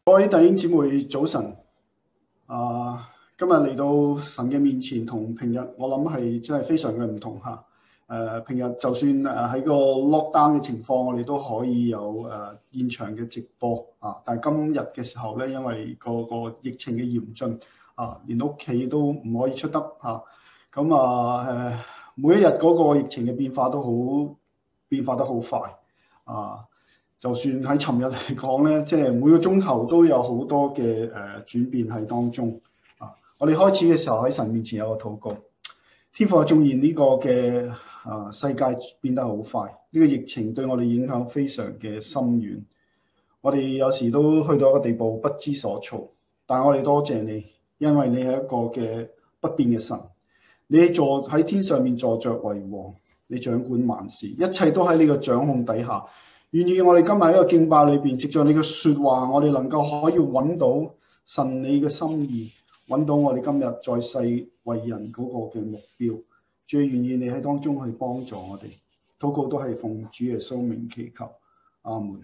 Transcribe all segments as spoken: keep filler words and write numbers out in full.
各位弟兄姊妹早晨，啊，今日嚟到神嘅面前，同平日我諗係真係非常嘅唔同嚇。誒、平日就算誒喺個 lockdown 嘅情況，我哋都可以有誒、呃、現場嘅直播啊。但係今日嘅時候咧，因為個個疫情嘅嚴峻啊，連屋企都唔可以出得嚇。咁啊誒、呃，每一日嗰個疫情嘅變化都好變化得好快啊。就算喺尋日嚟講咧，即係每個鐘頭都有好多嘅誒轉變喺當中啊！我哋開始嘅時候喺神面前有個禱告，天父啊，縱然呢個嘅啊世界變得好快，呢個疫情對我哋影響非常嘅深遠，我哋有時都去到一個地步不知所措。但係我哋多謝你，因為你係一個嘅不變嘅神，你坐喺天上面坐着為王，你掌管萬事，一切都喺你嘅掌控底下。願意我哋今日喺個敬拜裏邊，藉着你嘅說話，我哋能夠可以揾到神你嘅心意，揾到我哋今日在世為人嗰個嘅目標。最願意你喺當中去幫助我哋，禱告都係奉主耶穌名祈求，阿門。誒、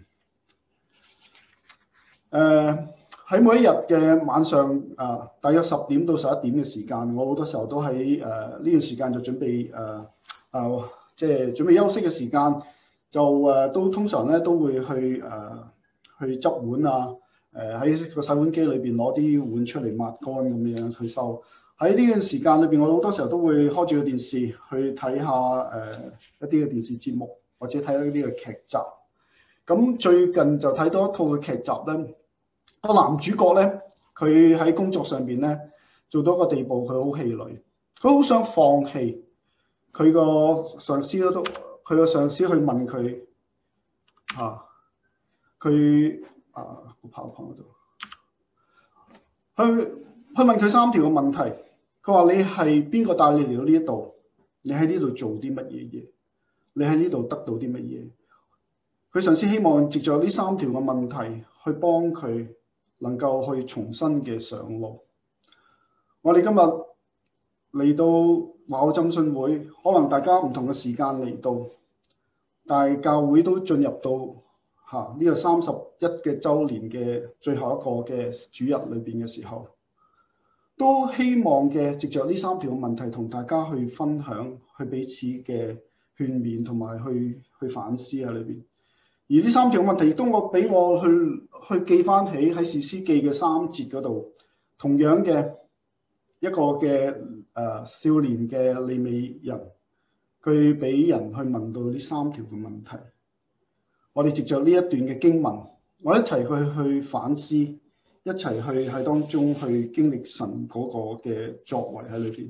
呃、喺每一日嘅晚上啊、呃，大約十點到十一點嘅時間，我好多時候都喺誒呢段時間就準備誒誒即係準備休息嘅時間。就誒都通常咧都會去誒、呃、去執碗啊，誒喺個洗碗機裏邊攞啲碗出嚟抹乾咁樣去收。喺呢段時間裏邊，我好多時候都會開住個電視去睇下誒、呃、一啲嘅電視節目，或者睇一啲嘅劇集。咁最近就睇到一套嘅劇集咧，個男主角咧佢喺工作上邊咧做到一個地步，佢好氣餒，佢好想放棄，佢個上司都。佢個上司去問佢，啊，佢啊個跑旁嗰度，去去問佢三條嘅問題。佢話：你係邊個帶你嚟到呢一度？你喺呢度做啲乜嘢嘢？你喺呢度得到啲乜嘢？佢上司希望藉著呢三條嘅問題去幫佢能夠去重新嘅上路。我哋今日嚟到華澳浸信會，可能大家唔同嘅時間嚟到，但係教會都進入到嚇呢個三十一嘅週年嘅最後一個嘅主日裏邊嘅時候，都希望嘅藉着呢三條問題同大家去分享，去彼此嘅勸勉同埋去去反思喺裏邊。而呢三條問題亦都我俾我去去記翻起喺士師記嘅三節嗰度，同樣嘅一個嘅誒、呃、少年嘅利未人，佢俾人去問到呢三條嘅問題。我哋藉着呢一段嘅經文，我一齊去去反思，一齊去喺當中去經歷神嗰個嘅作為喺裏邊。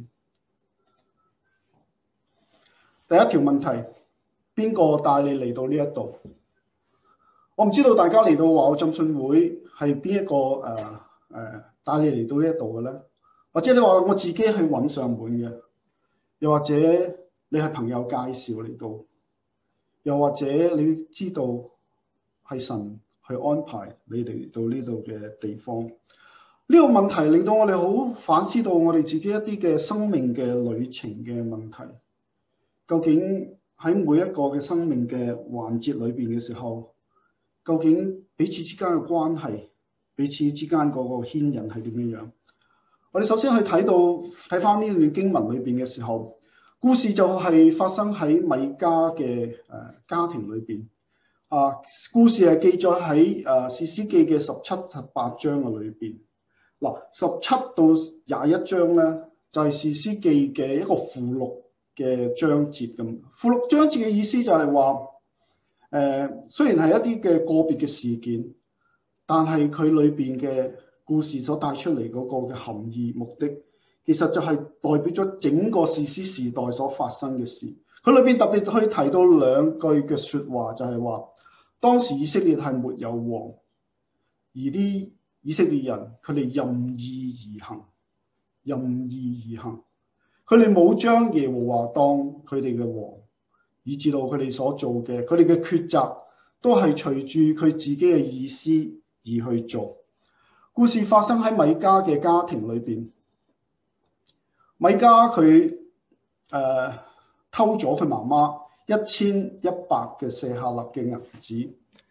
第一條問題，邊個帶你嚟到呢一度？我唔知道大家嚟到華澳浸信會係邊一個誒誒帶你嚟到呢一度嘅咧？或者你話我自己去揾上門嘅，又或者你係朋友介紹嚟到，又或者你知道係神去安排你哋到呢度嘅地方。呢個問題令到我哋好反思到我哋自己一啲嘅生命嘅旅程嘅問題。究竟喺每一個嘅生命嘅環節裏邊嘅時候，究竟彼此之間嘅關係，彼此之間嗰個牽引係點樣樣？我哋首先去睇到睇翻呢段經文裏邊嘅時候，故事就係發生喺米迦嘅誒家庭裏邊。啊，故事係記載喺誒士師記嘅十七、十八章嘅裏邊。嗱，十七到廿一章咧，就係士師記嘅一個附錄嘅章節咁。附錄章節嘅意思就係話，誒雖然係一啲嘅個別嘅事件，但係佢裏邊嘅故事所帶出嚟嗰個嘅含義目的，其實就係代表咗整個士師時代所發生嘅事。佢裏邊特別去提到兩句嘅説話，就係話當時以色列係沒有王，而啲以色列人佢哋任意而行，任意而行，佢哋冇將耶和華當佢哋嘅王，以至到佢哋所做嘅，佢哋嘅抉擇都係隨住佢自己嘅意思而去做。故事發生喺米迦嘅家庭裏邊，米迦佢誒偷咗佢媽媽一千一百嘅舍客勒嘅銀子，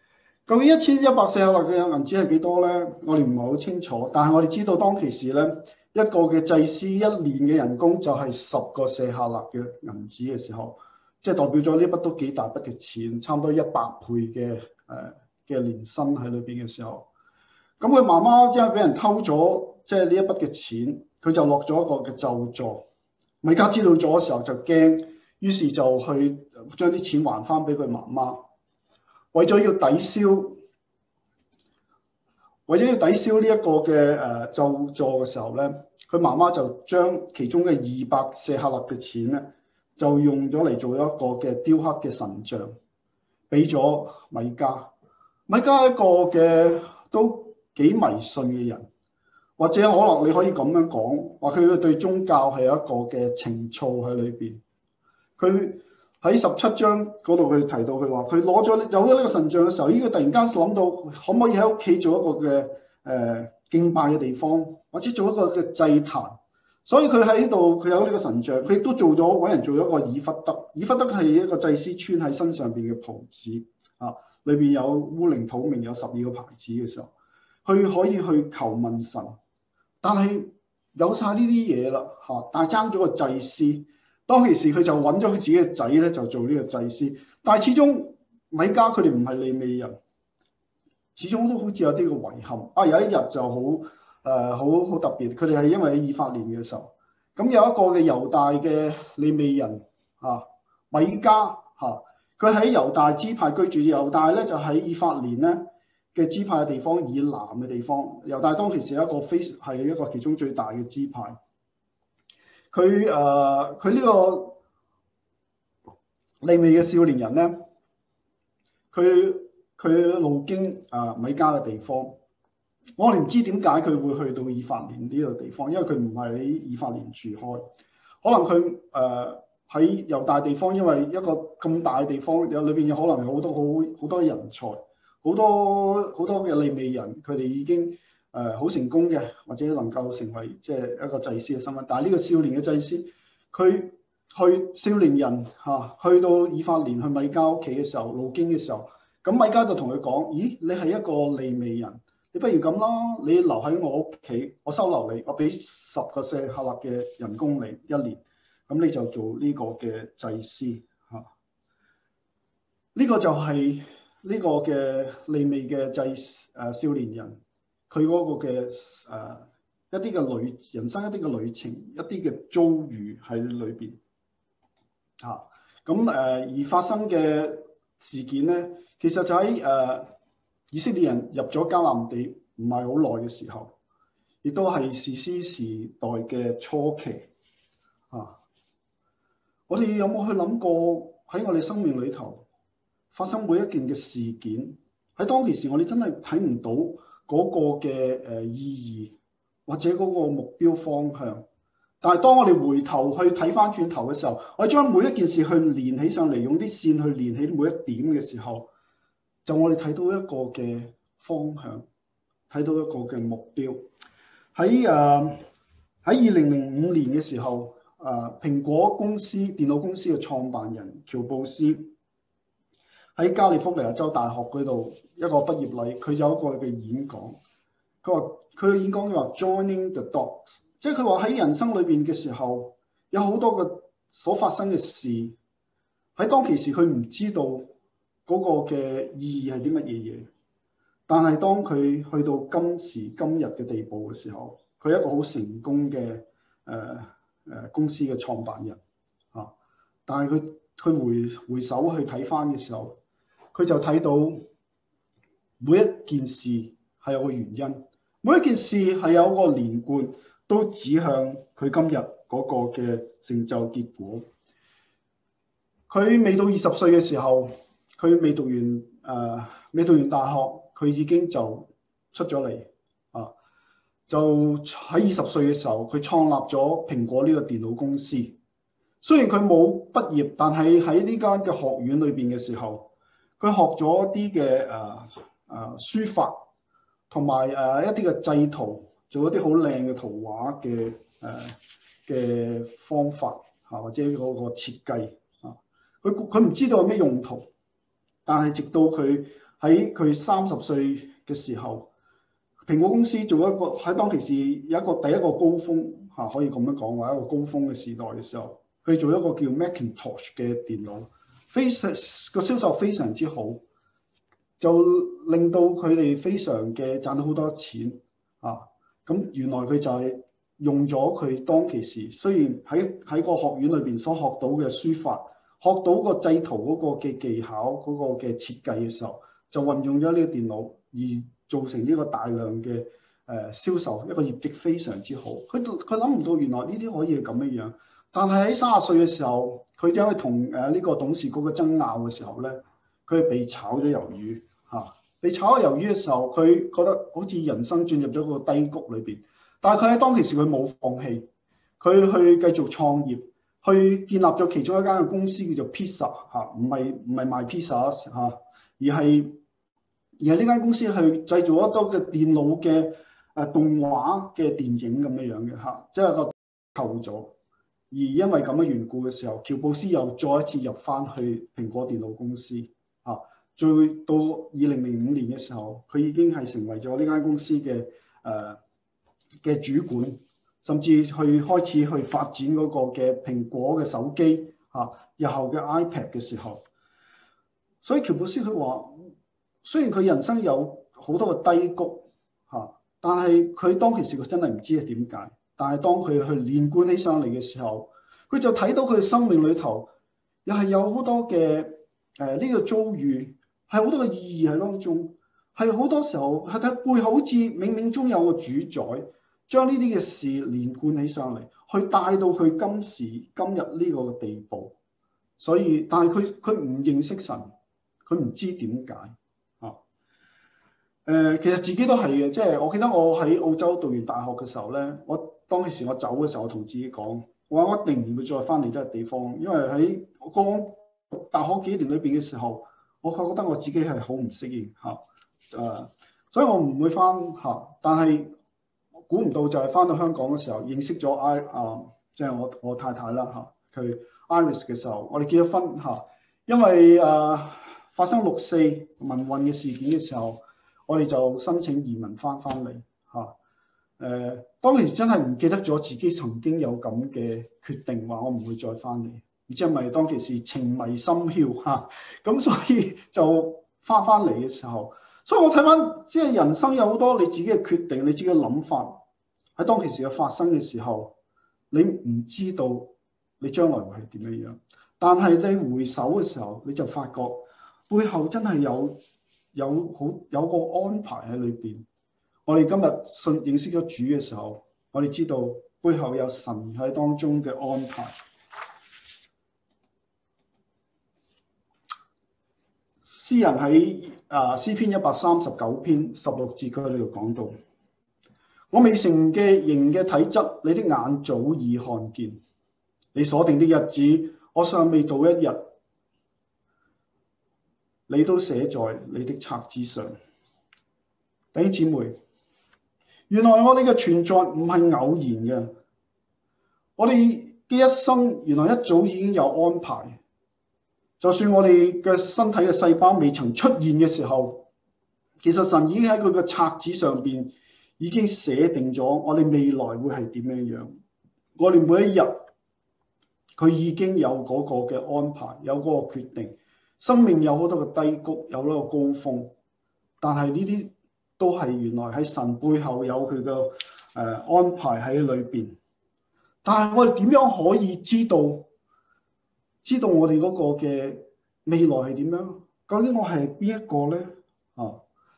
究竟一千一百舍客勒嘅銀紙係幾多咧？我哋唔係好清楚，但係我哋知道當其時咧，一個嘅祭司一年嘅人工就係十個舍客勒嘅銀紙嘅時候，即係代表咗呢筆都幾大筆嘅錢，差唔多一百倍嘅誒嘅年薪喺裏邊嘅時候。咁佢媽媽因為俾人偷咗，即係呢一筆嘅錢，佢就落咗一個嘅咒詛。米迦知道咗嘅時候就驚，於是就去將啲錢還翻俾佢媽媽。為咗要抵消，為咗要抵消呢一個嘅誒咒詛嘅時候咧，佢媽媽就將其中嘅二百舍客勒嘅錢咧，就用咗嚟做一個嘅雕刻嘅神像，俾咗米迦。米迦一個嘅都幾迷信嘅人，或者可能你可以咁樣講，話佢對宗教係一個嘅情操喺裏邊。佢喺十七章嗰度佢提到，佢話佢攞咗有咗呢個神像嘅時候，呢個突然間諗到可唔可以喺屋企做一個嘅誒、呃、敬拜嘅地方，或者做一個嘅祭壇。所以佢喺呢度佢有呢個神像，佢亦都做咗揾人做咗一個以弗得。以弗得係一個祭司穿喺身上邊嘅袍子啊，裏邊有烏靈土明有十二個牌子嘅時候，佢可以去求問神。但係有晒呢啲嘢啦嚇，但係爭咗個祭司。當其時佢就揾咗佢自己嘅仔咧，就做呢個祭司。但係始終米迦佢哋唔係利未人，始終都好似有啲嘅遺憾。啊，有一日就好誒，好好特別，佢哋係因為喺以法蓮嘅時候，咁有一個嘅猶大嘅利未人啊，米迦嚇，佢喺猶大支派居住。猶大咧就喺以法蓮咧嘅支派嘅地方以南嘅地方。猶大當其時係一個非係一個其中最大嘅支派。佢誒佢呢個利未嘅少年人咧，佢佢路經啊、呃、米迦嘅地方，我哋唔知點解佢會去到以法蓮呢個地方，因為佢唔係喺以法蓮住開，可能佢誒喺猶大地方，因為一個咁大嘅地方，有裏邊有可能有好多好好多人才，好多好多嘅利未人，佢哋已經誒好、呃、成功嘅，或者能夠成為即係一個祭司嘅身份。但係呢個少年嘅祭司，佢去少年人嚇、啊、去到以法蓮去米迦屋企嘅時候，路經嘅時候，咁米迦就同佢講：咦，你係一個利未人，你不如咁啦，你留喺我屋企，我收留你，我俾十個舍客勒嘅人工你一年，咁你就做呢個嘅祭司嚇。呢、啊這個就係呢個嘅利未嘅祭誒、呃、少年人。佢嗰個嘅誒、呃、一啲嘅旅人生一啲嘅旅程，一啲嘅遭遇喺裏邊嚇。咁誒而發生嘅事件咧，其實就喺誒、呃、以色列人入咗迦南地唔係好耐嘅時候，亦都係士師時代嘅初期嚇、啊。我哋有冇去諗過喺我哋生命裏頭發生每一件嘅事件，喺當其時我哋真係睇唔到嗰個嘅誒意義或者嗰個目標方向，但係當我哋回頭去睇翻轉頭嘅時候，我哋將每一件事去連起上嚟，用啲線去連起每一點嘅時候，就我哋睇到一個嘅方向，睇到一個嘅目標。喺誒喺二零零五年嘅時候，誒、呃、蘋果公司電腦公司嘅創辦人喬布斯喺加利福尼亞州大學嗰度一個畢業禮，佢有一個嘅演講。佢話佢嘅演講就話 Joining the dots， 即係佢話喺人生裏邊嘅時候，有好多嘅所發生嘅事，喺當其時佢唔知道嗰個嘅意義係啲乜嘢嘢，但係當佢去到今時今日嘅地步嘅時候，佢係一個好成功嘅誒誒公司嘅創辦人啊，但係佢佢回回首去睇翻嘅時候，佢就睇到每一件事係有個原因，每一件事係有個連貫，都指向佢今日嗰個嘅成就結果。佢未到二十歲嘅時候，佢未讀完誒、呃、未讀完大學，佢已經就出咗嚟啊！就喺二十歲嘅時候，佢創立咗蘋果呢個電腦公司。雖然佢冇畢業，但係喺呢間嘅學院裏邊嘅時候，佢學咗一啲嘅誒誒書法，同埋誒一啲嘅製圖，做一啲好靚嘅圖畫嘅誒嘅方法嚇，或者嗰個設計啊。佢佢唔知道有咩用途，但係直到佢喺喺佢三十歲嘅時候，蘋果公司做一個喺當其時有一個第一個高峰嚇，可以咁樣講話一個高峰嘅時代嘅時候，佢做一個叫 Macintosh 嘅電腦，非常個銷售非常之好，就令到佢哋非常嘅賺到好多錢啊！咁原來佢就係用咗佢當其時，雖然喺喺個學院裏邊所學到嘅書法，學到個製圖嗰個嘅技巧，嗰個嘅設計嘅時候，就運用咗呢個電腦而造成呢個大量嘅誒銷售，一個業績非常之好。佢佢諗唔到原來呢啲可以係咁樣樣，但係喺三十歲嘅時候，佢因為同誒呢個董事局嘅爭拗嘅時候咧，佢係被炒咗魷魚嚇。被炒咗魷魚嘅時候，佢覺得好似人生進入咗個低谷裏邊，但係佢喺當其時佢冇放棄，佢去繼續創業，去建立咗其中一間嘅公司叫做 Pizza 嚇，唔係唔係賣 pizza 嚇，而係而係呢間公司去製造一多嘅電腦嘅誒動畫嘅電影咁樣樣嘅嚇，即係個構組。而因為咁嘅緣故嘅時候，喬布斯又再一次入翻去蘋果電腦公司嚇。再到二零零五年嘅時候，佢已經係成為咗呢間公司嘅誒嘅主管，甚至去開始去發展嗰個嘅蘋果嘅手機嚇，日後嘅 iPad 嘅時候。所以喬布斯佢話，雖然佢人生有好多個低谷嚇，但係佢當其時佢真係唔知係點解。但係當佢去連貫起上嚟嘅時候，佢就睇到佢生命裏頭又係有好多嘅誒呢個遭遇。係好多嘅意義喺當中，係好多時候係睇背後好似冥冥中有個主宰，將呢啲嘅事連貫起上嚟，去帶到佢今時今日呢個地步。所以，但係佢佢唔認識神，佢唔知點解啊。誒、呃，其實自己都係嘅，即係我記得我喺澳洲讀完大學嘅時候咧，我當時我走嘅時候，我同自己講，我話我一定唔會再翻嚟呢個地方，因為喺我剛讀大學幾年裏邊嘅時候。我覺得我自己係好唔適應嚇，誒、啊，所以我唔會翻嚇、啊。但係估唔到就係翻到香港嘅時候，認識咗 I 啊，即係我我太太啦嚇，佢、啊、Iris 嘅時候，我哋結咗婚嚇、啊。因為誒、啊、發生六四民運嘅事件嘅時候，我哋就申請移民翻翻嚟嚇。誒、啊，當時真係唔記得咗自己曾經有咁嘅決定，話我唔會再翻嚟。唔知係咪當其時情迷心竅嚇，咁、啊、所以就翻翻嚟嘅時候，所以我睇翻即係人生有好多你自己嘅決定，你自己嘅諗法喺當其時嘅發生嘅時候，你唔知道你將來會係點樣樣，但係你回首嘅時候，你就發覺背後真係有有好有個安排喺裏邊。我哋今日信認識咗主嘅時候，我哋知道背後有神喺當中嘅安排。詩人喺啊詩篇一百三十九篇十六節嗰度講到：我未成嘅形嘅體質，你的眼早已看見；你所定的日子，我尚未到一日，你都寫在你的冊子上。弟兄姊妹，原來我哋嘅存在唔係偶然嘅，我哋嘅一生原來一早已經有安排。就算我哋嘅身體嘅細胞未曾出現嘅時候，其實神已經喺佢嘅冊子上邊已經寫定咗我哋未來會係點樣樣。我哋每一日佢已經有嗰個嘅安排，有嗰個決定。生命有好多嘅低谷，有好多個高峰，但係呢啲都係原來喺神背後有佢嘅誒安排喺裏邊。但係我哋點樣可以知道？知道我哋嗰個嘅未來係點樣？究竟我係邊一個咧？啊，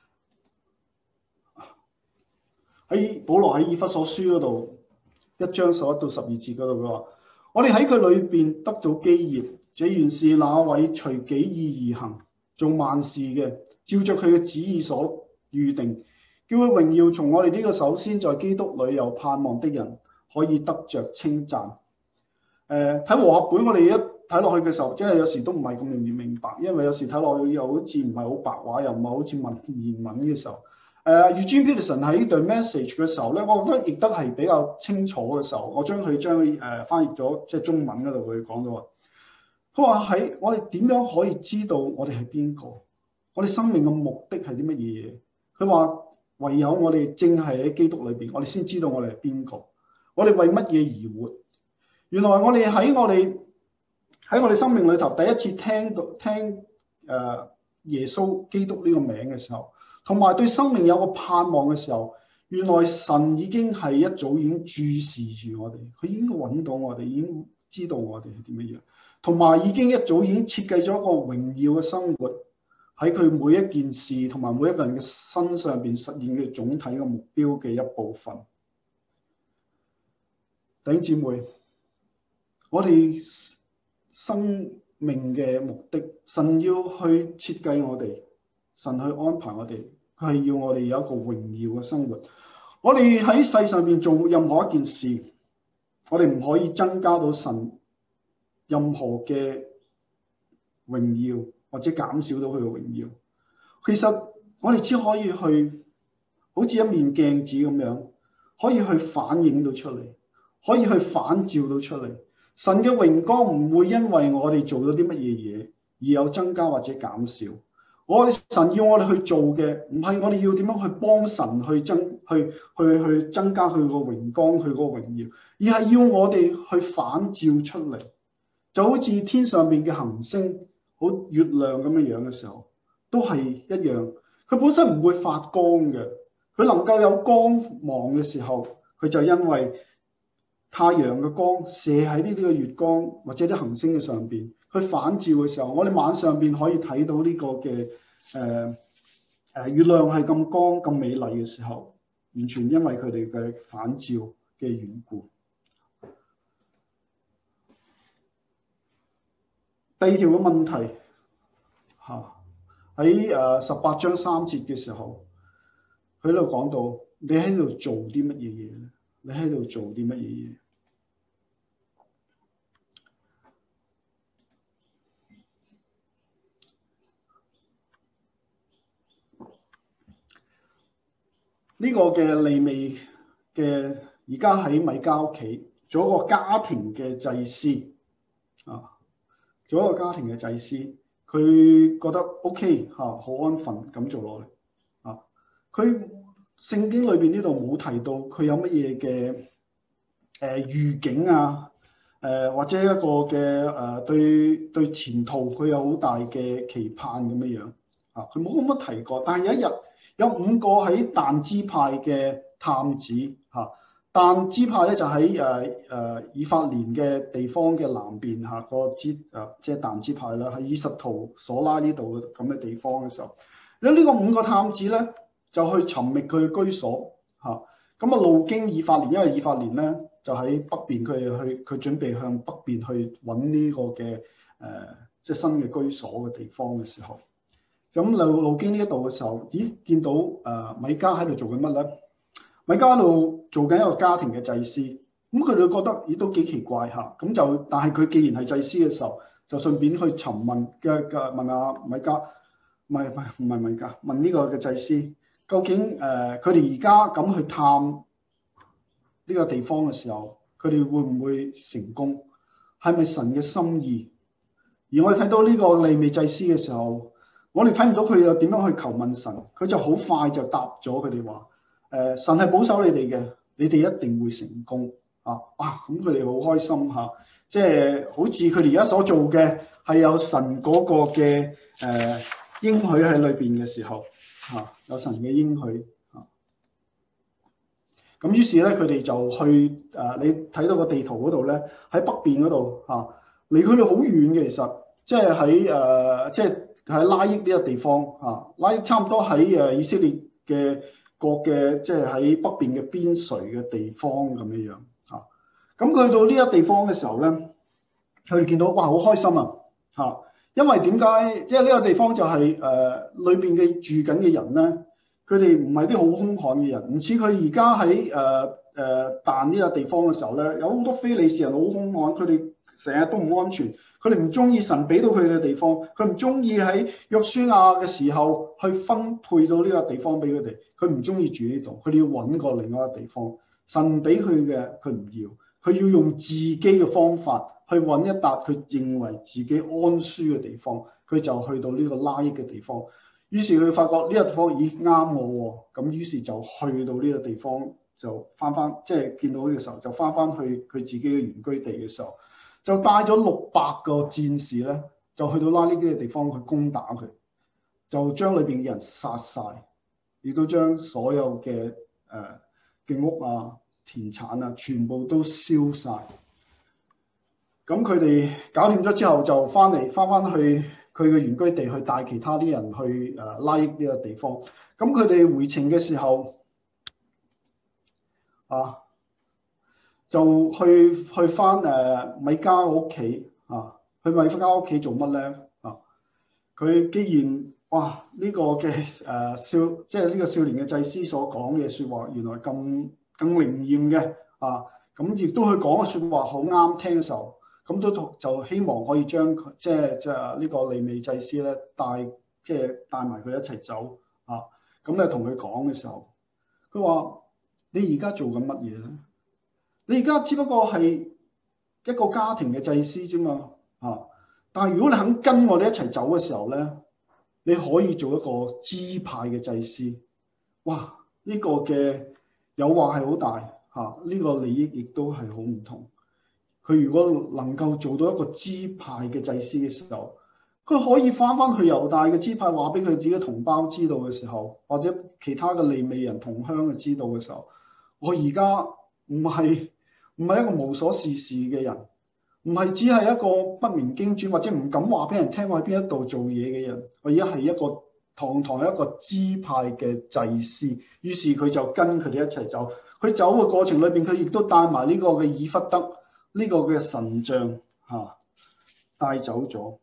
喺保羅喺以弗所書嗰度一章十一到十二節嗰度，佢話：我哋喺佢裏邊得到基業，這原是那位隨己意而行，做萬事嘅，照着佢嘅旨意所預定，叫佢榮耀從我哋呢個首先在基督裏有盼望的人可以得着稱讚。誒、呃，睇和合本我哋一睇落去嘅時候，即係有時都唔係咁容易明白，因為有時睇落去又好似唔係好白話，又唔係好似文言文嘅時候。誒，Eugene Peterson 喺 The Message 嘅時候咧，我覺得譯得係比較清楚嘅時候，我將佢將佢誒翻譯咗即係中文嗰度，佢講到話，佢話喺我哋點樣可以知道我哋係邊個？ 我哋生命嘅目的係啲乜嘢嘢？佢話唯有我哋正係喺基督裏邊，我哋先知道我哋係邊個，我哋為乜嘢而活。原來我哋喺我哋喺我哋生命裏頭第一次聽到聽誒耶穌基督呢個名嘅時候，同埋對生命有個盼望嘅時候，原來神已經係一早已經注視住我哋，佢已經揾到我哋，已經知道我哋係點樣樣，同埋已經一早已經設計咗一個榮耀嘅生活喺佢每一件事同埋每一個人嘅身上邊實現嘅總體嘅目標嘅一部分。弟兄姊妹，我哋生命嘅目的，神要去設計我哋，神去安排我哋，佢係要我哋有一個榮耀嘅生活。我哋喺世上邊做任何一件事，我哋唔可以增加到神任何嘅榮耀，或者減少到佢嘅榮耀。其實我哋只可以去好似一面鏡子咁樣，可以去反映到出嚟，可以去反照到出嚟。神嘅榮光唔會因為我哋做咗啲乜嘢嘢而有增加或者減少。我哋神要我哋去做嘅，唔係我哋要點樣去幫神去增去去去增加佢個榮光佢個榮耀，而係要我哋去反照出嚟，就好似天上邊嘅行星好月亮咁樣樣嘅時候，都係一樣。佢本身唔會發光嘅，佢能夠有光芒嘅時候，佢就因為太陽嘅光射喺呢啲嘅月光或者啲行星嘅上邊，佢反照嘅時候，我哋晚上邊可以睇到呢個嘅誒誒月亮係咁光咁美麗嘅時候，完全因為佢哋嘅反照嘅緣故。第二條嘅問題嚇喺誒十八章三節嘅時候，佢喺度講到你喺度做啲乜嘢嘢咧？你喺度做啲乜嘢嘢？呢個嘅利未嘅而家喺米迦屋企做一個家庭嘅祭司啊，做一個家庭嘅祭司，佢覺得 OK 嚇，好安分咁做落嚟啊。佢聖經裏邊呢度冇提到佢有乜嘢嘅誒預警啊，誒、呃、或者一個嘅誒、呃、對對前途佢有好大嘅期盼咁樣樣啊，佢冇咁乜提過。但係有一日有五個喺但支派嘅探子嚇，但支派咧就喺誒誒以法蓮嘅地方嘅南邊嚇、嗰個支誒即係但支派啦，喺以實圖所拉呢度嘅咁嘅地方嘅時候，有呢個五個探子咧就去尋覓佢嘅居所嚇，咁啊路經以法蓮，因為以法蓮咧就喺北邊，佢去佢準備向北邊去揾呢個嘅誒、呃、即係新嘅居所嘅地方嘅時候。咁路路經呢一度嘅時候，咦見到誒、呃、米迦喺度做緊乜咧？米迦喺度做緊一個家庭嘅祭司，咁佢哋覺得咦都幾奇怪嚇，咁就但係佢既然係祭司嘅時候，就順便去詢問嘅嘅問下米迦，唔係唔係唔係米迦，問呢個嘅祭司，究竟誒佢哋而家咁去探呢個地方嘅時候，佢哋會唔會成功？係咪神嘅心意？而我哋睇到呢個利未祭司嘅時候，我哋睇唔到佢又點樣去求問神，佢就好快就答咗佢哋話：誒、呃、神係保守你哋嘅，你哋一定會成功啊！啊咁佢哋好開心嚇、啊，即係好似佢哋而家所做嘅係有神嗰個嘅誒、呃、應許喺裏邊嘅時候嚇、啊，有神嘅應許嚇。咁、啊、於是咧，佢哋就去誒、呃，你睇到個地圖嗰度咧，喺北邊嗰度嚇，離佢哋好遠嘅，其實即係喺誒即係。喺拉益呢個地方嚇，拉益差唔多喺誒以色列嘅國嘅，即係喺北邊嘅邊陲嘅地方咁樣樣嚇。咁佢到呢一個地方嘅時候咧，佢哋見到哇好開心啊嚇，因為點解？即係呢個地方就係誒裏邊嘅住緊嘅人咧，佢哋唔係啲好兇悍嘅人，唔似佢而家喺誒誒但呢個地方嘅時候咧，有好多非利士人好兇悍，佢哋成日都唔安全。佢哋唔中意神俾到佢嘅地方，佢唔中意喺約書亞嘅時候去分配到呢個地方俾佢哋，佢唔中意住呢度，佢哋要揾個另外一個地方。神俾佢嘅佢唔要，佢要用自己嘅方法去揾一笪佢認為自己安舒嘅地方，佢就去到呢個拉益嘅地方。 於是佢發覺呢個地方咦啱我喎，咁於是就去到呢個地方就翻翻，即係見到嘅時候就翻翻去佢自己嘅原居地嘅時候，就帶咗六百個戰士咧，就去到拉呢啲嘅地方去攻打佢，就將裏邊嘅人殺晒，亦都將所有嘅誒嘅屋啊、田產啊，全部都燒晒。咁佢哋搞掂咗之後，就翻嚟翻翻去佢嘅原居地，去帶其他啲人去誒拉億呢個地方。咁佢哋回程嘅時候，啊，就去去翻誒米迦屋企啊，去米迦屋企做乜咧？啊，佢既然哇呢個嘅誒少，即係呢個少年嘅祭司所講嘅説話，原來咁咁靈驗嘅啊，咁亦都佢講嘅説話好啱聽嘅時候。咁都就希望可以將佢即係即係呢個利未祭司咧帶即係帶埋佢一齊走啊！咁咧同佢講嘅時候，佢話：你而家做緊乜嘢咧？你而家只不過係一個家庭嘅祭司啫嘛啊！但係如果你肯跟我哋一齊走嘅時候咧，你可以做一個支派嘅祭司。哇！呢個嘅誘惑係好大嚇，呢個利益亦都係好唔同。佢如果能夠做到一個支派嘅祭司嘅時候，佢可以翻翻去猶大嘅支派，話俾佢自己同胞知道嘅時候，或者其他嘅利未人同鄉嘅知道嘅時候，我而家唔係唔係一個無所事事嘅人，唔係只係一個不明經傳或者唔敢話俾人聽我喺邊一度做嘢嘅人，我而家係一個堂堂一個支派嘅祭司。於是佢就跟佢哋一齊走，佢走嘅過程裏邊，佢亦都帶埋呢個嘅以弗得。呢個嘅神像嚇帶走咗，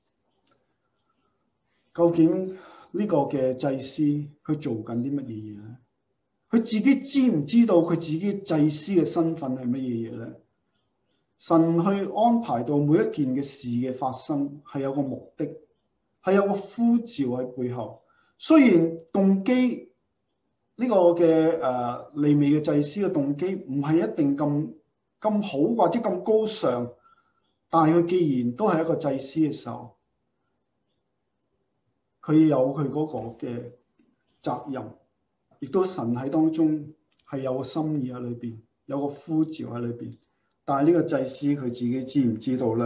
究竟呢個嘅祭司佢做緊啲乜嘢嘢咧？佢自己知唔知道佢自己祭司嘅身份係乜嘢嘢咧？神去安排到每一件嘅事嘅發生係有個目的，係有個呼召喺背後。雖然動機呢個嘅誒利未嘅祭司嘅動機唔係一定咁咁好或者咁高尚，但係佢既然都係一個祭司嘅時候，佢有佢嗰個嘅責任，亦都神喺當中係有個心意喺裏邊，有個呼召喺裏邊。但係呢個祭司佢自己知唔知道咧？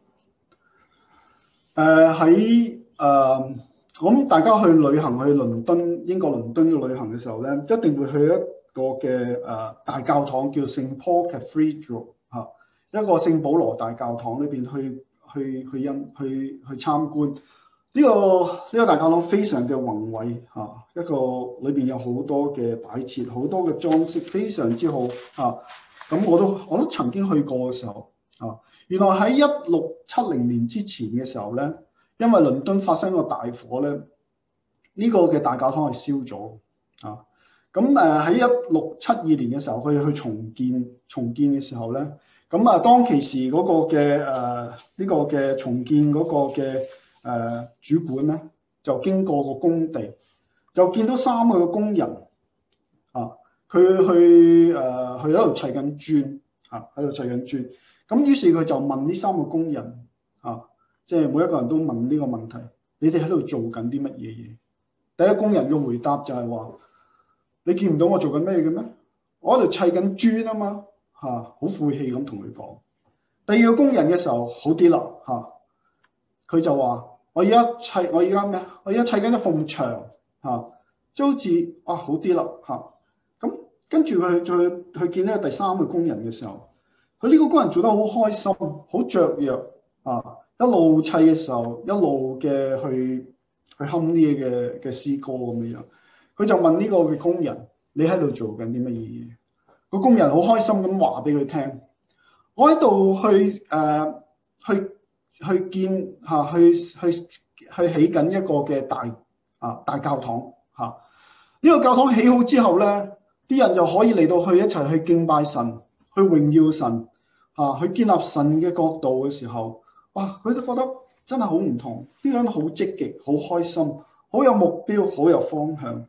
誒喺誒，咁大家去旅行去倫敦英國倫敦嘅旅行嘅時候咧，一定會去一個嘅誒大教堂叫聖 Paul Cathedral 嚇，一個聖保羅大教堂裏邊去去去因去去參觀呢個呢個大教堂非常嘅宏偉嚇，一個裏邊有好多嘅擺設，好多嘅裝飾，非常之好嚇。咁我都我都曾經去過嘅時候啊，原來喺一六七零年之前嘅時候咧，因為倫敦發生個大火咧，呢個嘅大教堂係燒咗啊。咁誒喺一六七二年嘅時候，佢哋去重建重建嘅時候咧，咁啊當其時嗰個嘅誒呢個嘅重建嗰個嘅誒、呃、主管咧，就經過個工地，就見到三個嘅工人啊，佢去誒、呃、去喺度砌緊磚啊，喺度砌緊磚。咁於是佢就問呢三個工人啊，即係每一個人都問呢個問題：你哋喺度做緊啲乜嘢嘢？第一工人嘅回答就係話：你見唔到我做緊咩嘅咩？我喺度砌緊磚啊嘛，嚇，好晦氣咁同佢講。第二個工人嘅時候好啲啦，嚇，佢就話：我而家砌，我而家咩？我而家砌緊一埲牆，嚇，即好似啊好啲啦，嚇。咁跟住佢再去見呢個第三個工人嘅時候，佢呢個工人做得好開心，好雀躍啊！一路砌嘅時候，一路嘅去去哼啲嘢嘅嘅詩歌咁樣。佢就問呢個嘅工人：你喺度做緊啲乜嘢？個工人好開心咁話俾佢聽：我喺度去誒、呃、去去建嚇、啊、去去去起緊一個嘅大啊大教堂嚇。呢、啊這個教堂起好之後咧，啲人就可以嚟到去一齊去敬拜神，去榮耀神嚇、啊，去建立神嘅國度嘅時候，哇！佢都覺得真係好唔同，啲人好積極，好開心，好有目標，好有方向。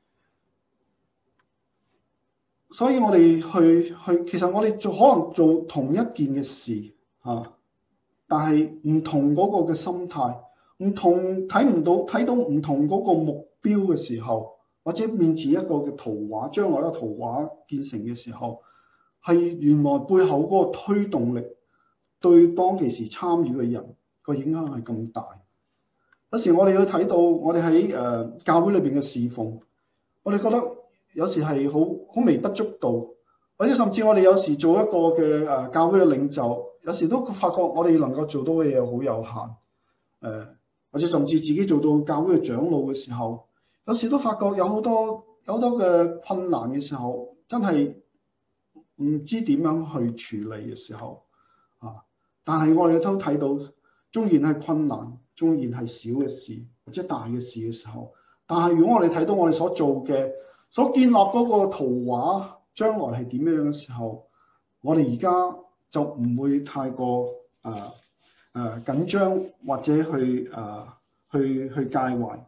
所以我哋去去，其實我哋做可能做同一件嘅事嚇、啊，但係唔同嗰個嘅心態， 唔同睇唔到睇到唔同嗰個目標嘅時候，或者面前一個嘅圖畫，將來一個圖畫建成嘅時候，係原來背後嗰個推動力對當其時參與嘅人個影響係咁大。有時我哋要睇到我哋喺誒教會裏邊嘅侍奉，我哋覺得有時係好好微不足道，或者甚至我哋有時做一個嘅誒、呃、教會嘅領袖，有時都發覺我哋能夠做到嘅嘢好有限，誒、呃、或者甚至自己做到教會嘅長老嘅時候，有時都發覺有好多有好多嘅困難嘅時候，真係唔知點樣去處理嘅時候啊！但係我哋都睇到，縱然係困難，縱然係小嘅事或者大嘅事嘅時候，但係如果我哋睇到我哋所做嘅、所建立嗰個圖畫，將來係點樣嘅時候，我哋而家就唔會太過誒誒緊張或者去誒、呃、去去介懷。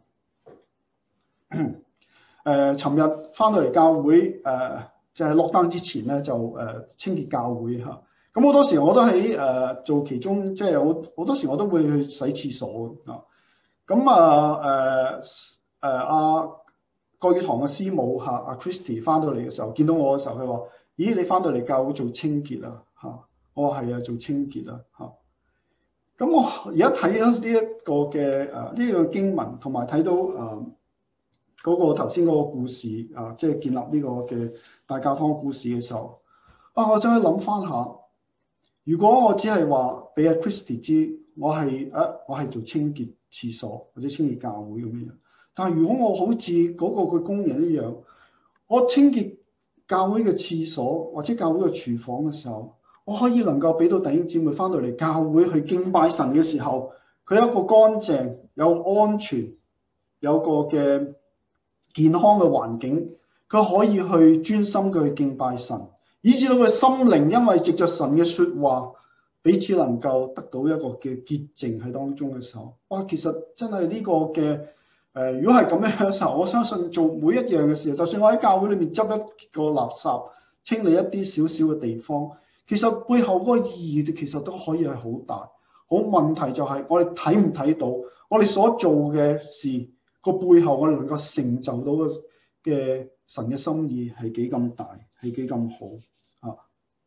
誒，尋日翻到嚟教會，誒、呃、就係落單之前咧，就誒、呃、清潔教會嚇。咁好多時我都喺誒、呃、做其中，即係好好多時我都會去洗廁所啊。咁啊誒誒阿國語堂嘅師母嚇阿 Christy 翻到嚟嘅時候，見到我嘅時候，佢話：咦，你翻到嚟教會做清潔啊？嚇，我話係啊，做清潔啊嚇。咁我而家睇咗呢一個嘅誒呢個經文，同埋睇到誒。呃嗰個頭先嗰個故事啊，即係建立呢個嘅大教堂故事嘅時候，啊，我真係諗翻下，如果我只係話俾阿 Christy 知，我係啊，我係做清潔廁所或者清潔教會咁樣，但係如果我好似嗰個嘅工人一樣，我清潔教會嘅廁所或者教會嘅廚房嘅時候，我可以能夠俾到弟兄姊妹翻到嚟教會去敬拜神嘅時候，佢有一個乾淨、有安全、有個嘅健康嘅環境，佢可以去專心嘅去敬拜神，以至到佢心靈因為藉着神嘅說話，彼此能夠得到一個嘅潔淨喺當中嘅時候，哇！其實真係呢個嘅誒、呃，如果係咁樣嘅時候，我相信做每一樣嘅事，就算我喺教會裏面執一個垃圾，清理一啲少少嘅地方，其實背後嗰個意義，其實都可以係好大。好，問題就係我哋睇唔睇到，我哋所做嘅事個背後，我哋能夠成就到嘅嘅神嘅心意係幾咁大，係幾咁好啊！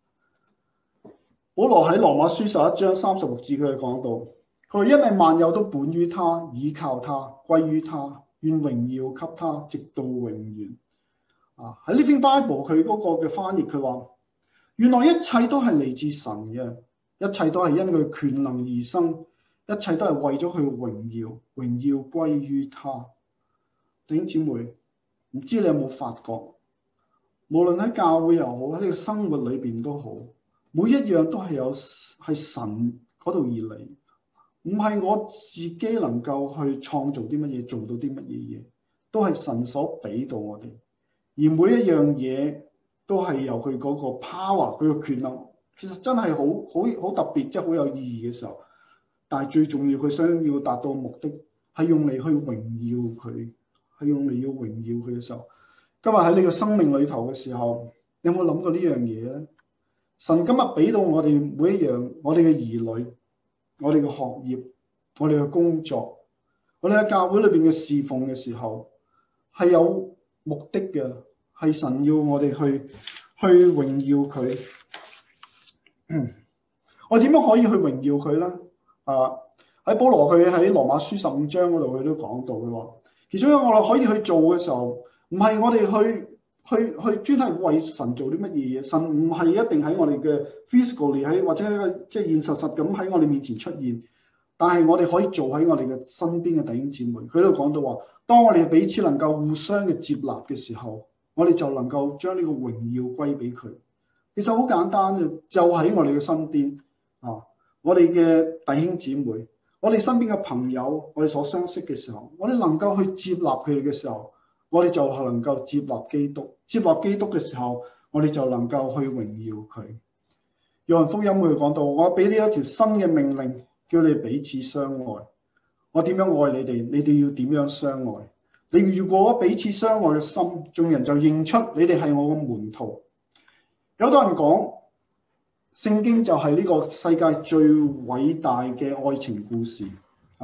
保羅喺羅馬書十一章三十六節佢係講到，佢話因為萬有都本於他，倚靠他，歸於他，願榮耀給他，直到永遠。啊！喺 Living Bible 佢嗰個嘅翻譯，佢話原來一切都係嚟自神嘅，一切都係因佢權能而生。一切都係為咗佢榮耀，榮耀歸於他。弟兄姊妹，唔知你有冇發覺，無論喺教會又好，喺呢個生活裏邊都好，每一樣都係有係神嗰度而嚟，唔係我自己能夠去創造啲乜嘢，做到啲乜嘢嘢，都係神所俾到我哋。而每一樣嘢都係由佢嗰個 power，佢嘅權能，其實真係好好好特別，即係好有意義嘅時候。但係最重要，佢想要達到目的係用嚟去榮耀佢，係用嚟要榮耀佢嘅時候。今日喺你個生命裏頭嘅時候，有冇諗過呢樣嘢咧？神今日俾到我哋每一樣，我哋嘅兒女，我哋嘅學業，我哋嘅工作，我哋喺教會裏邊嘅侍奉嘅時候，係有目的嘅，係神要我哋去去榮耀佢。嗯，我點樣可以去榮耀佢咧？啊！喺保羅佢喺羅馬書十五章嗰度，佢都講到嘅話，其中一個我哋可以去做嘅時候，唔係我哋去去去專係為神做啲乜嘢嘢。神唔係一定喺我哋嘅 physically 喺或者即係現實實咁喺我哋面前出現，但係我哋可以做喺我哋嘅身邊嘅弟兄姊妹。佢都講到話，當我哋彼此能夠互相嘅接納嘅時候，我哋就能夠將呢個榮耀歸俾佢。其實好簡單嘅，就喺我哋嘅身邊啊！我哋嘅弟兄姊妹，我哋身邊嘅朋友，我哋所相識嘅時候，我哋能夠去接納佢哋嘅時候，我哋就係能夠接納基督。接納基督嘅時候，我哋就能夠去榮耀佢。約翰福音會講到，我俾呢一條新嘅命令，叫你彼此相愛。我點樣愛你哋，你哋要點樣相愛。你如果彼此相愛嘅心，眾人就認出你哋係我嘅門徒。有好多人講，聖經就係呢個世界最偉大嘅愛情故事啊！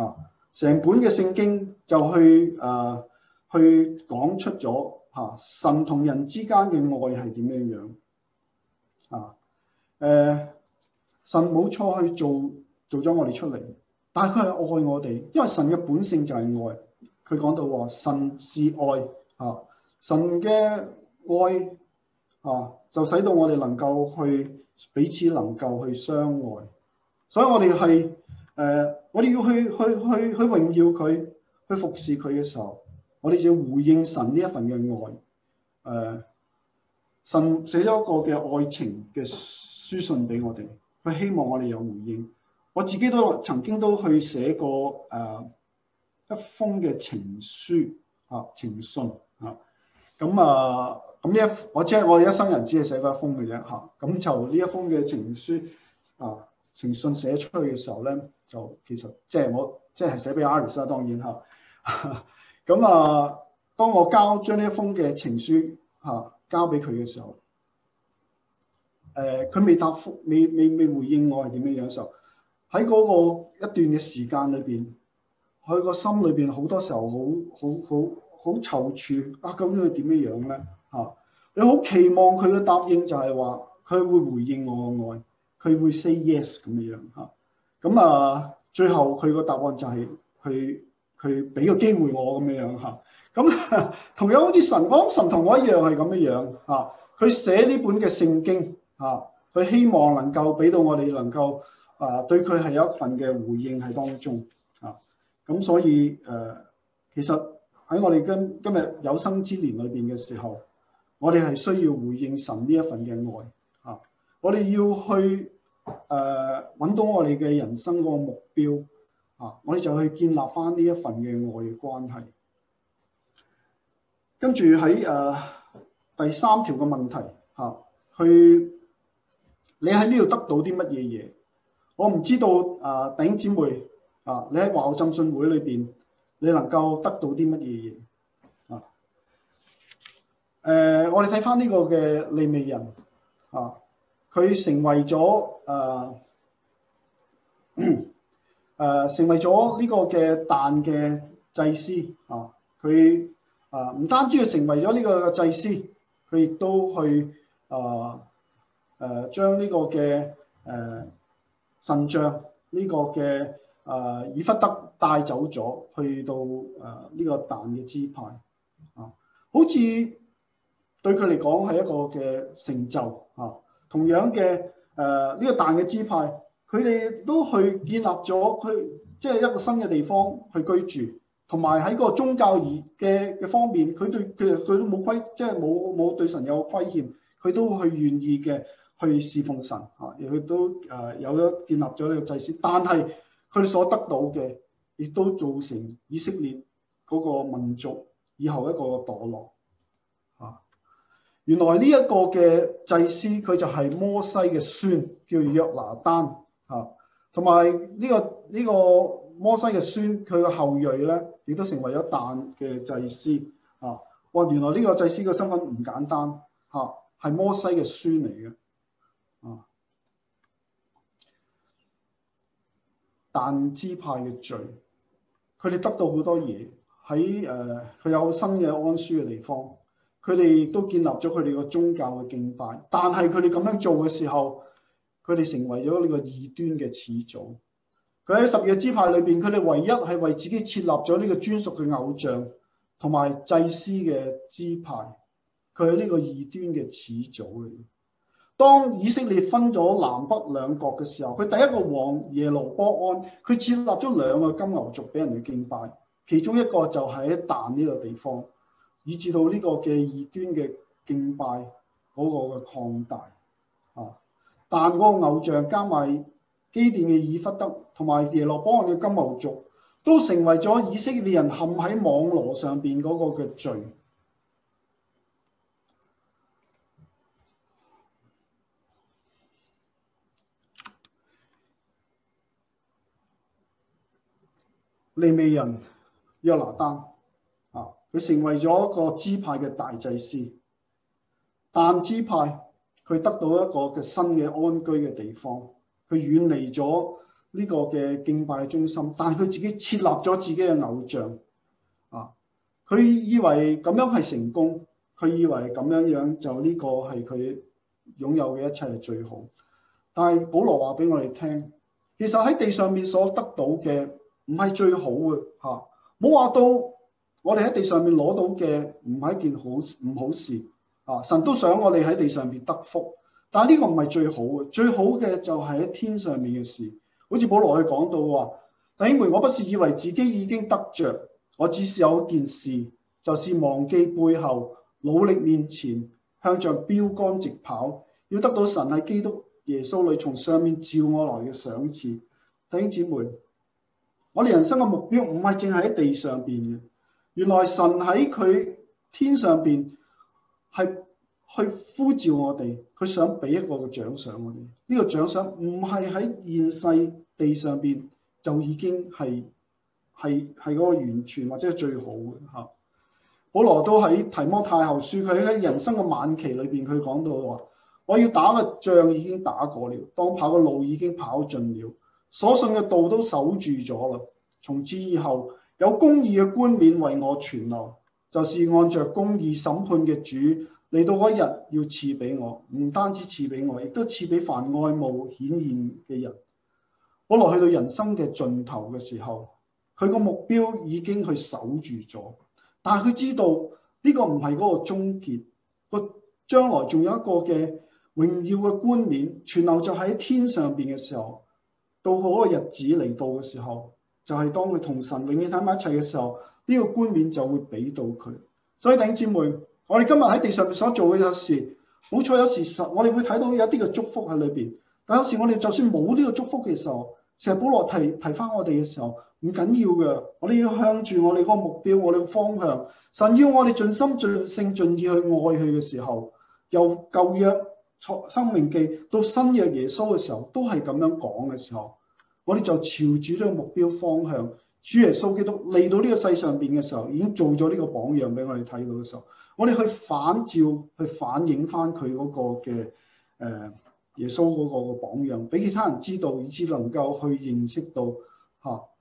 成本嘅聖經就去誒、呃、去講出咗嚇、啊、神同人之間嘅愛係點樣樣啊？誒、呃，神冇錯去做做咗我哋出嚟，但係佢係愛我哋，因為神嘅本性就係愛。佢講到話神是愛啊，神嘅愛啊，就使到我哋能夠去彼此能夠去相愛。所以我哋係誒，我哋要去去去去榮耀佢，去服侍佢嘅時候，我哋就要回應神呢一份嘅愛。誒、呃，神寫咗一個嘅愛情嘅書信俾我哋，佢希望我哋有回應。我自己都曾經都去寫過誒、呃、一封嘅情書啊，情信啊。咁啊，咁呢一我即係我一生人只係寫過一封嘅啫嚇。咁、啊、就呢一封嘅情書啊。情信寫出去嘅時候咧，就其實即係我即係寫俾 Iris 啦，當然嚇。咁啊，當我交將呢一封嘅情書嚇、啊、交俾佢嘅時候，誒、呃、佢未答覆，未未未回應我係點樣樣嘅時候，喺嗰個一段嘅時間裏邊，佢個心裏邊好多時候好好好好躊躇啊，究竟佢點樣樣咧嚇？你好期望佢嘅答應就係話佢會回應我嘅愛。佢會 say yes 咁樣樣嚇，咁啊最後佢個答案就係佢佢俾個機會我咁樣樣嚇，咁同樣好似神講神同我一樣係咁樣樣嚇，佢寫呢本嘅聖經嚇，佢希望能夠俾到我哋能夠啊對佢係有一份嘅回應喺當中啊，咁所以誒、呃、其實喺我哋今今日有生之年裏邊嘅時候，我哋係需要回應神呢一份嘅愛。我哋要去誒揾、呃、到我哋嘅人生個目標啊！我哋就去建立翻呢一份嘅愛嘅關係。跟住喺誒第三條嘅問題嚇、啊，去你喺呢度得到啲乜嘢嘢？我唔知道啊，弟兄姊妹啊，你喺華澳浸信會裏邊，你能夠得到啲乜嘢嘢啊？誒、呃，我哋睇翻呢個嘅利未人啊。佢成為咗誒誒成為咗呢個嘅但嘅祭司啊！佢啊唔單止佢成為咗呢個祭司，佢亦都去啊誒將呢個嘅誒神像呢個嘅誒以弗得帶走咗，去到誒呢個但嘅支派啊，好似對佢嚟講係一個嘅成就啊！同樣嘅誒呢個但嘅支派，佢哋都去建立咗佢即係一個新嘅地方去居住，同埋喺個宗教儀嘅嘅方面，佢對佢佢都冇虧，即係冇冇對神有虧欠，佢都去願意嘅去侍奉神啊！亦佢都誒有咗建立咗呢個祭司，但係佢哋所得到嘅，亦都造成以色列嗰個民族以後一個墮落。原來呢一個嘅祭司佢就係摩西嘅孫，叫約拿單啊，同埋呢個呢、這個摩西嘅孫，佢嘅後裔咧，亦都成為咗但嘅祭司啊！哇，原來呢個祭司嘅身份唔簡單嚇，係、啊、摩西嘅孫嚟嘅啊！但支派嘅罪，佢哋得到好多嘢喺誒，佢、呃、有新嘅安舒嘅地方。佢哋亦都建立咗佢哋個宗教嘅敬拜，但係佢哋咁樣做嘅時候，佢哋成為咗呢個異端嘅始祖。佢喺十二個支派裏邊，佢哋唯一係為自己設立咗呢個專屬嘅偶像同埋祭司嘅支派，佢係呢個異端嘅始祖嚟。當以色列分咗南北兩國嘅時候，佢第一個王耶羅波安，佢設立咗兩個金牛犢俾人哋敬拜，其中一個就係喺但呢個地方。以至到呢個嘅異端嘅敬拜嗰個嘅擴大啊，但嗰個偶像加埋基甸嘅以弗得同埋耶羅波安嘅金牛犢，都成為咗以色列人陷喺網羅上邊嗰個嘅罪。利未人約拿單。佢成為咗一個支派嘅大祭司，但支派佢得到一個嘅新嘅安居嘅地方，佢遠離咗呢個嘅敬拜中心，但係佢自己設立咗自己嘅偶像啊！佢以為咁樣係成功，佢以為咁樣樣就呢個係佢擁有嘅一切係最好。但係保羅話俾我哋聽，其實喺地上面所得到嘅唔係最好嘅嚇，冇話到我哋喺地上面攞到嘅唔係一件好唔好事啊！神都想我哋喺地上面得福，但係呢個唔係最好嘅，最好嘅就係喺天上面嘅事。好似保羅佢講到話，弟兄們，我不是以為自己已經得着，我只是有一件事，就是忘記背後，努力面前，向着標竿直跑，要得到神喺基督耶穌裏從上面召我來嘅賞賜。弟兄姊妹，我哋人生嘅目標唔係淨係喺地上邊嘅，原來神喺佢天上邊係去呼召我哋，佢想俾一個嘅獎賞我哋。呢個獎賞唔係喺現世地上邊就已經係係係嗰個完全或者係最好嘅嚇。保羅都喺提摩太後書，佢喺人生嘅晚期裏邊，佢講到話：我要打嘅仗已經打過了，當跑嘅路已經跑盡了，所信嘅道都守住咗啦。從此以後，有公義嘅冠冕為我存留，就是按着公義審判嘅主嚟到嗰日要賜俾我，唔單止賜俾我，亦都賜俾凡愛慕顯現嘅人。保羅去到人生嘅盡頭嘅時候，佢個目標已經去守住咗。但係佢知道呢個唔係嗰個終結，個將來仲有一個嘅榮耀嘅冠冕存留就喺天上邊嘅時候，到嗰個日子嚟到嘅時候，就係當佢同神永遠喺埋一齊嘅時候，呢個冠冕就會俾到佢。所以弟兄姊妹，我哋今日喺地上面所做嘅事，冇錯，有時實我哋會睇到有啲嘅祝福喺裏邊，但有時我哋就算冇呢個祝福嘅時候，成日保羅提提翻我哋嘅時候，唔緊要嘅，我哋要向住我哋嗰個目標，我哋嘅方向。神要我哋盡心盡性盡意去愛佢嘅時候，由舊約申命記到新約耶穌嘅時候，都係咁樣講嘅時候，我哋就朝住呢個目標方向，主耶穌基督嚟到呢個世上邊嘅時候，已經做咗呢個榜樣俾我哋睇到嘅時候，我哋去反照去反映翻佢嗰個嘅誒、呃、耶穌嗰個嘅榜樣，俾其他人知道，以至能夠去認識到嚇。啊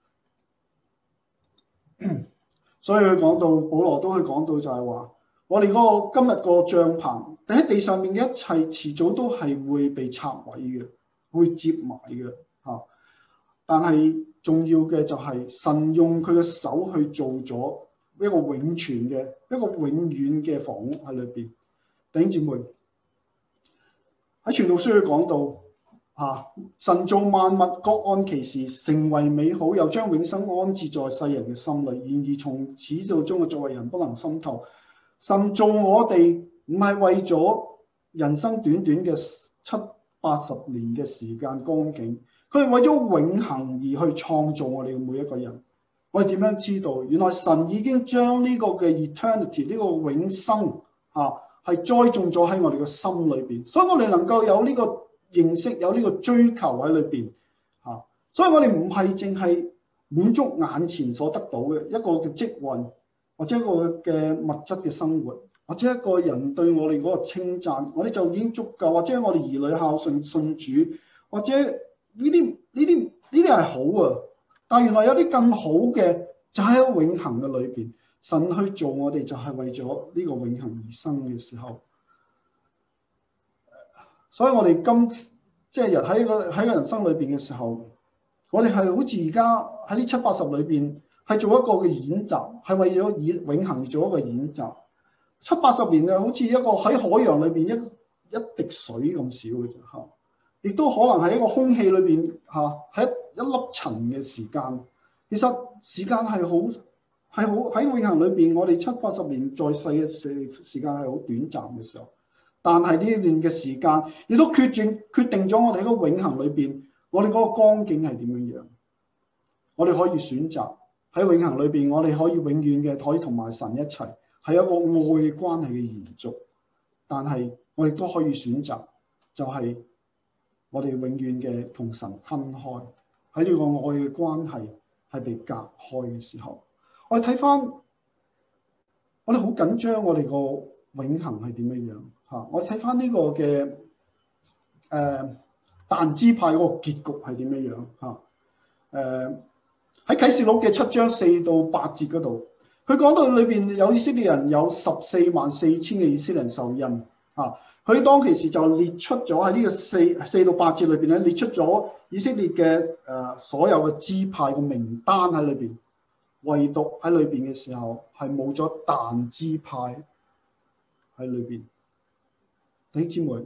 所以佢講到，保羅都去講到就係話，我哋嗰個今日個帳棚，喺地上面嘅一切，遲早都係會被拆毀嘅，會接埋嘅嚇。但係重要嘅就係神用佢嘅手去做咗一個永存嘅、一個永遠嘅房屋喺裏邊。弟兄姊妹喺傳道書佢講到。啊！神造萬物各按其時，成為美好，又將永生安置在世人嘅心裏。然而從始至終嘅作為人不能參透。神造我哋唔係為咗人生短短嘅七八十年嘅時間光景，佢係為咗永恆而去創造我哋嘅每一個人。我哋點樣知道？原來神已經將呢個嘅 eternity 呢個永生啊，係栽種咗喺我哋嘅心裏邊，所以我哋能夠有呢個認識，有呢個追求喺裏邊嚇，所以我哋唔係淨係滿足眼前所得到嘅一個嘅職運，或者一個嘅物質嘅生活，或者一個人對我哋嗰個稱讚，我哋就已經足夠，或者我哋兒女孝順信主，或者呢啲呢啲呢啲係好啊，但原來有啲更好嘅就喺永恆嘅裏邊，神去做我哋就係為咗呢個永恆而生嘅時候。所以我哋今即係人喺個喺個人生裏邊嘅時候，我哋係好似而家喺呢七八十裏邊係做一個嘅演習，係為咗以永恆而做一個演習。七八十年啊，好似一個喺海洋裏邊一一滴水咁少嘅啫嚇，亦都可能係一個空氣裏邊嚇喺一粒塵嘅時間。其實時間係好係好喺永恆裏邊，我哋七八十年在世嘅時時間係好短暫嘅時候。但係呢一段嘅時間，亦都決定決定咗我哋喺個永恆裏邊，我哋嗰個光景係點樣樣。我哋可以選擇喺永恆裏邊，我哋可以永遠嘅可以同埋神一齊，係一個愛嘅關係嘅延續。但係我哋都可以選擇，就係我哋永遠嘅同神分開。喺呢個愛嘅關係係被隔開嘅時候，我哋睇翻，我哋好緊張，我哋個永恆係點樣樣。嚇！我睇翻呢個嘅誒但支派嗰個結局係點樣樣嚇？ 誒喺啟示錄嘅七章四到八節嗰度，佢講到裏邊有以色列人有十四萬四千嘅以色列人受印啊。佢當其時就列出咗喺呢個四四到八節裏邊咧，列出咗以色列嘅誒、呃、所有嘅支派嘅名單喺裏邊，唯獨喺裏邊嘅時候係冇咗但支派喺裏邊。弟兄姊妹，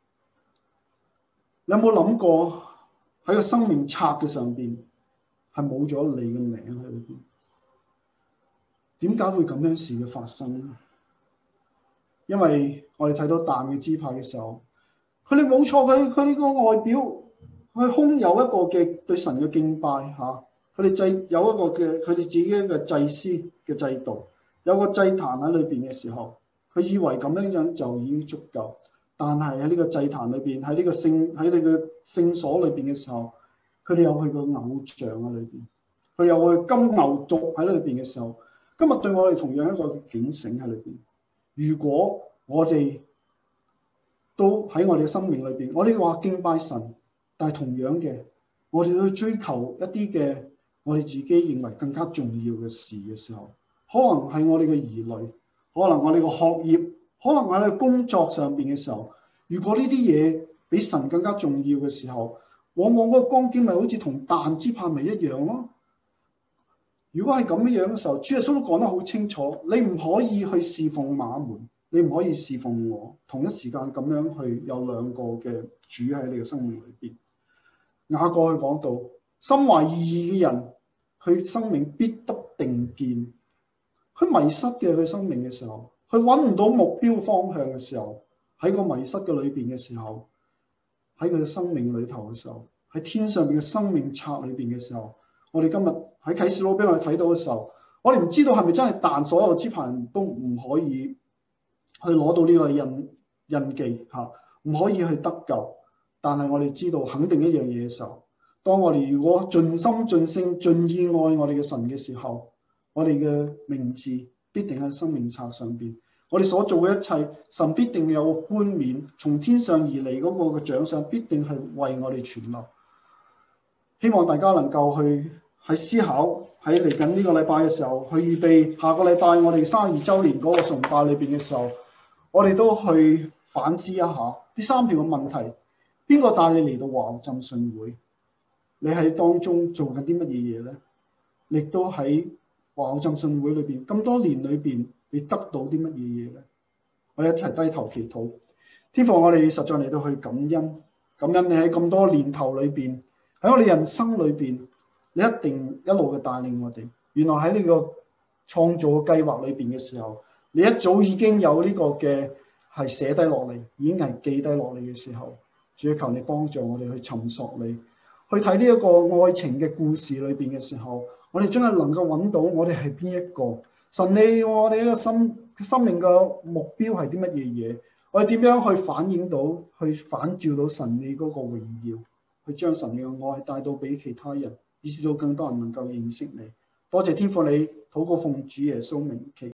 你有冇諗過喺個生命冊嘅上邊係冇咗你嘅名喺裏邊？點解會咁樣事嘅發生咧？因為我哋睇到但嘅支派嘅時候，佢哋冇錯，佢佢呢個外表佢空有一個嘅對神嘅敬拜嚇，佢哋祭有一個嘅佢哋自己嘅祭司嘅制度，有個祭壇喺裏邊嘅時候，佢以為咁樣樣就已經足夠。但係喺呢個祭壇裏邊，喺呢個聖喺你嘅聖所裏邊嘅時候，佢哋有佢個偶像喺裏邊，佢有佢金牛犢喺裏邊嘅時候，今日對我哋同樣一個警醒喺裏邊。如果我哋都喺我哋嘅生命裏邊，我哋話敬拜神，但係同樣嘅，我哋都追求一啲嘅我哋自己認為更加重要嘅事嘅時候，可能係我哋嘅兒女，可能我哋嘅學業，可能我哋工作上邊嘅時候，如果呢啲嘢比神更加重要嘅時候，往往嗰個光景咪好似同但支派咪一樣咯。如果係咁樣嘅時候，主耶穌都講得好清楚，你唔可以去侍奉馬門，你唔可以侍奉我，同一時間咁樣去有兩個嘅主喺你嘅生命裏邊。雅各去講到，心懷二意嘅人，佢生命必得定見。佢迷失嘅佢生命嘅時候，佢揾唔到目標方向嘅時候，喺個迷失嘅裏邊嘅時候，喺佢嘅生命裏頭嘅時候，喺天上邊嘅生命冊裏邊嘅時候，我哋今日喺啟示錄俾我哋睇到嘅時候，我哋唔知道係咪真係但所有支派人都唔可以去攞到呢個印印記嚇，唔可以去得救。但係我哋知道肯定一樣嘢嘅時候，當我哋如果盡心盡性盡意愛我哋嘅神嘅時候，我哋嘅名字必定喺生命冊上邊。我哋所做嘅一切，神必定有個冠冕，從天上而嚟嗰個嘅獎賞必定係為我哋存留。希望大家能夠去喺思考喺嚟緊呢個禮拜嘅時候，去預備下個禮拜我哋三十二週年嗰個崇拜裏邊嘅時候，我哋都去反思一下呢三條嘅問題。邊個帶你嚟到華浸信會？你喺當中做緊啲乜嘢嘢咧？亦都喺華浸信會裏邊咁多年裏邊，你得到啲乜嘢嘢咧？我哋一齊低頭祈禱。天父，我哋實在嚟到去感恩，感恩你喺咁多年頭裏邊，喺我哋人生裏邊，你一定一路嘅帶領我哋。原來喺呢個創造嘅計劃裏邊嘅時候，你一早已經有呢個嘅係寫低落嚟，已經係記低落嚟嘅時候，主要求你幫助我哋去尋索你，去睇呢一個愛情嘅故事裏邊嘅時候，我哋真係能夠揾到我哋係邊一個。神你我哋呢個生生命嘅目標係啲乜嘢嘢？我哋點樣去反映到、去反照到神你嗰個榮耀，去將神你嘅愛帶到俾其他人，以至到更多人能夠認識你。多謝天父你禱告奉主耶穌名祈。